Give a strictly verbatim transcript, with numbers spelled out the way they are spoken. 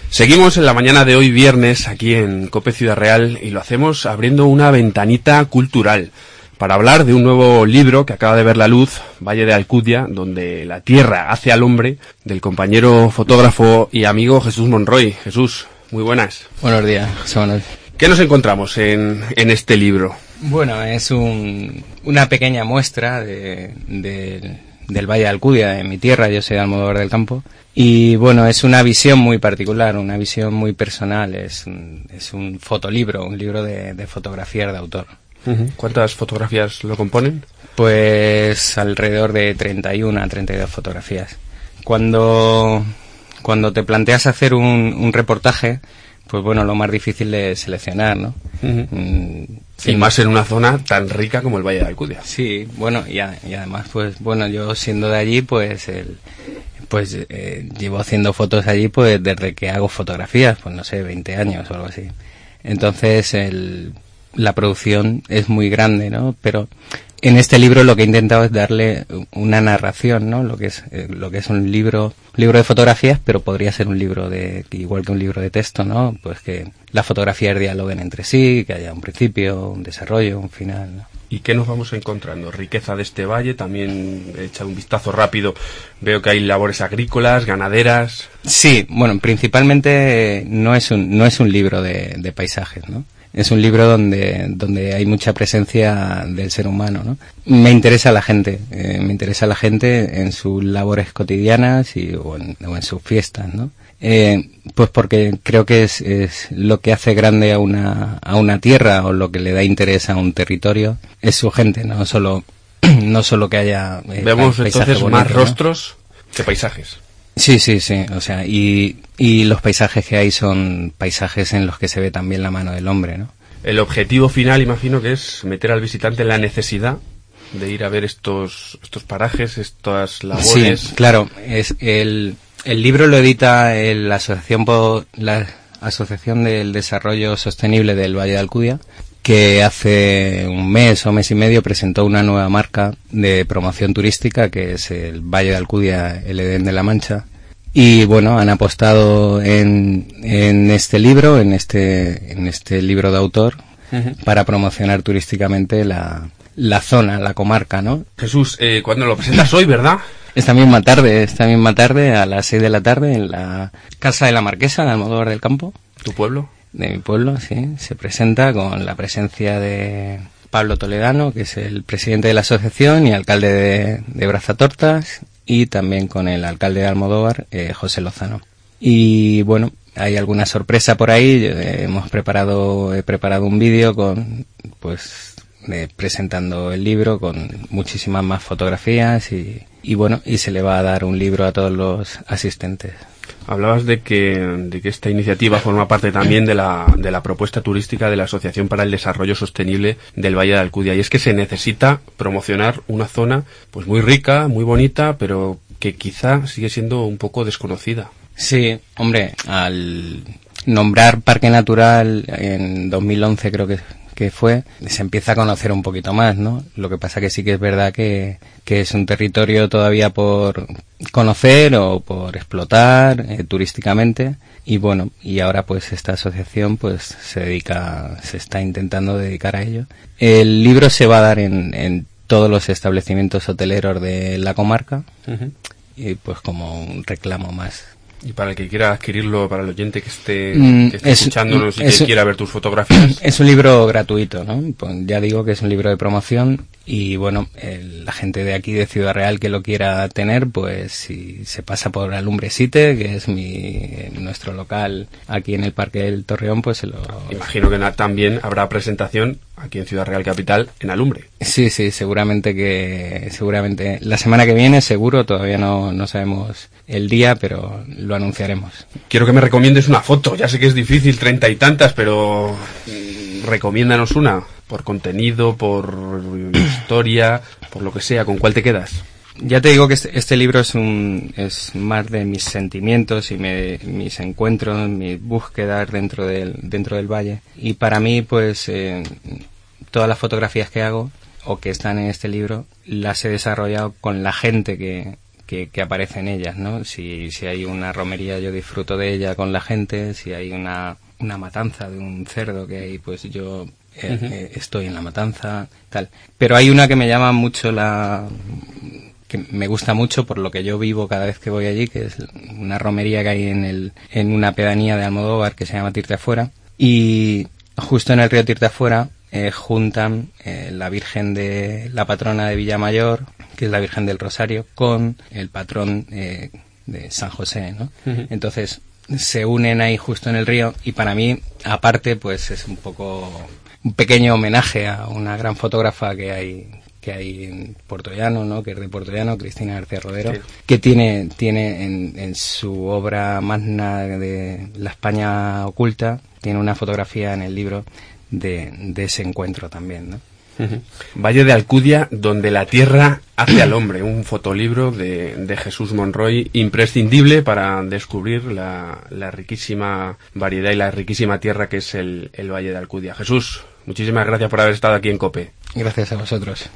Seguimos en la mañana de hoy viernes aquí en COPE Ciudad Real y lo hacemos abriendo una ventanita cultural para hablar de un nuevo libro que acaba de ver la luz, Valle de Alcudia, donde la tierra hace al hombre, del compañero fotógrafo y amigo Jesús Monroy. Jesús, muy buenas. Buenos días, José Manuel. ¿Qué nos encontramos en, en este libro? Bueno, es un, una pequeña muestra de, de, del Valle de Alcudia, de mi tierra. Yo soy de Almodóvar del Campo. Y bueno, es una visión muy particular, una visión muy personal. Es un, es un fotolibro, un libro de, de fotografías de autor. Uh-huh. ¿Cuántas fotografías lo componen? Pues alrededor de treinta y uno a treinta y dos fotografías. Cuando, cuando te planteas hacer un, un reportaje, pues bueno, lo más difícil es seleccionar, ¿no? Uh-huh. Mm, y más en una zona tan rica como el Valle de Alcudia. Sí, bueno, y, a, y además, pues bueno, yo siendo de allí, pues el, pues eh, llevo haciendo fotos allí pues desde que hago fotografías, pues no sé, veinte años o algo así. Entonces, el, la producción es muy grande, ¿no? Pero en este libro lo que he intentado es darle una narración, ¿no? Lo que es eh, lo que es un libro libro de fotografías, pero podría ser un libro de igual que un libro de texto, ¿no? Pues que las fotografías dialoguen entre sí, que haya un principio, un desarrollo, un final, ¿no? ¿Y qué nos vamos encontrando? Riqueza de este valle, también he echado un vistazo rápido, veo que hay labores agrícolas, ganaderas. Sí, bueno, principalmente no es un no es un libro de, de paisajes, ¿no? Es un libro donde donde hay mucha presencia del ser humano, ¿no? Me interesa la gente, eh, me interesa la gente en sus labores cotidianas y o en, o en sus fiestas, ¿no? Eh, pues porque creo que es, es lo que hace grande a una a una tierra o lo que le da interés a un territorio es su gente, no solo no solo que haya eh, vemos entonces bonito, más rostros, ¿no?, que paisajes. Sí, sí, sí, o sea, y, y los paisajes que hay son paisajes en los que se ve también la mano del hombre, ¿no? El objetivo final, imagino que es meter al visitante en la necesidad de ir a ver estos estos parajes, estas labores. Sí, claro, es el, el libro lo edita el, la asociación por, la Asociación del Desarrollo Sostenible del Valle de Alcudia, que hace un mes o mes y medio presentó una nueva marca de promoción turística que es el Valle de Alcudia, el Edén de la Mancha. Y bueno, han apostado en, en este libro, en este, en este libro de autor, uh-huh, para promocionar turísticamente la, la zona, la comarca, ¿no? Jesús, eh, ¿cuándo lo presentas hoy, verdad? Esta misma tarde, esta misma tarde, a las seis de la tarde, en la Casa de la Marquesa, de Almodóvar del Campo. ¿Tu pueblo? De mi pueblo, sí. Se presenta con la presencia de Pablo Toledano, que es el presidente de la asociación y alcalde de, de Brazatortas, y también con el alcalde de Almodóvar, eh, José Lozano. Y bueno, hay alguna sorpresa por ahí. Eh, hemos preparado, he preparado un vídeo con, pues, eh, presentando el libro con muchísimas más fotografías y, y bueno, y se le va a dar un libro a todos los asistentes. Hablabas de que, de que esta iniciativa forma parte también de la, de la propuesta turística de la Asociación para el Desarrollo Sostenible del Valle de Alcudia, y es que se necesita promocionar una zona pues muy rica, muy bonita, pero que quizá sigue siendo un poco desconocida. Sí, hombre, al nombrar Parque Natural en dos mil once creo que que fue, se empieza a conocer un poquito más, ¿no? Lo que pasa que sí que es verdad que, que es un territorio todavía por conocer o por explotar eh, turísticamente, y bueno, y ahora pues esta asociación pues se dedica, se está intentando dedicar a ello. El libro se va a dar en, en todos los establecimientos hoteleros de la comarca, uh-huh, y pues como un reclamo más. Y para el que quiera adquirirlo, para el oyente que esté, mm, que esté es, escuchándonos y es, que quiera ver tus fotografías. Es un libro gratuito, ¿no? Pues ya digo que es un libro de promoción y bueno, el, la gente de aquí de Ciudad Real que lo quiera tener, pues si se pasa por Alumbre Site, que es mi nuestro local aquí en el Parque del Torreón, pues se lo... Imagino que también habrá presentación aquí en Ciudad Real Capital, en Alumbre. Sí, sí, seguramente que, seguramente, la semana que viene seguro, todavía no, no sabemos el día, pero lo anunciaremos. Quiero que me recomiendes una foto, ya sé que es difícil, treinta y tantas, pero mmm, recomiéndanos una, por contenido, por historia, por lo que sea, ¿con cuál te quedas? Ya te digo que este, este libro es un es más de mis sentimientos y me, mis encuentros, mis búsquedas dentro del dentro del valle. Y para mí, pues, eh, todas las fotografías que hago o que están en este libro las he desarrollado con la gente que que, que aparece en ellas, ¿no? Si, si hay una romería yo disfruto de ella con la gente, si hay una, una matanza de un cerdo que hay, pues yo eh, uh-huh. eh, estoy en la matanza, tal. Pero hay una que me llama mucho la... que me gusta mucho por lo que yo vivo cada vez que voy allí, que es una romería que hay en el en una pedanía de Almodóvar que se llama Tirteafuera, y justo en el río Tirteafuera eh, juntan eh, la Virgen de la patrona de Villamayor, que es la Virgen del Rosario, con el patrón eh, de San José, ¿no? Uh-huh. Entonces se unen ahí justo en el río, y para mí, aparte, pues es un poco un pequeño homenaje a una gran fotógrafa que hay que hay en Puerto Llano, ¿no? Que es de Puerto Llano, Cristina García Rodero, sí. que tiene tiene en, en su obra magna de La España oculta, tiene una fotografía en el libro de, de ese encuentro también, ¿no? Uh-huh. Valle de Alcudia, donde la tierra hace al hombre, un fotolibro de, de Jesús Monroy, imprescindible para descubrir la, la riquísima variedad y la riquísima tierra que es el, el Valle de Alcudia. Jesús, muchísimas gracias por haber estado aquí en COPE. Gracias a vosotros.